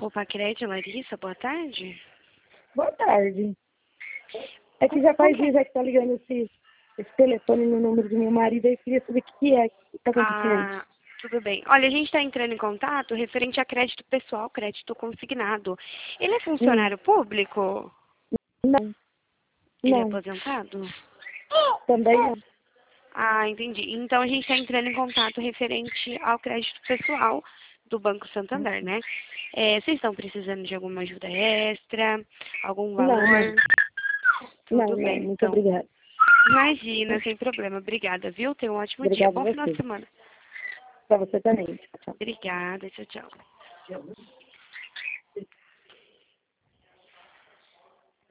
Opa, Crédito, Larissa, boa tarde. Boa tarde. É que já faz dias que tá ligando esse telefone no número do meu marido, aí eu queria saber o que é que tá acontecendo. Ah, tudo bem. Olha, a gente está entrando em contato referente a crédito pessoal, crédito consignado. Ele é funcionário público? Não, Ele é não. aposentado? Também não. Ah, entendi. Então a gente está entrando em contato referente ao crédito pessoal do Banco Santander, né? Vocês estão precisando de alguma ajuda extra, algum valor? Tudo Não, bem, muito então. obrigada. Imagina, sem problema. Obrigada, viu? Tenha um ótimo dia. Obrigada Bom a final de você. semana. Pra você também. Tchau. Obrigada, tchau, tchau.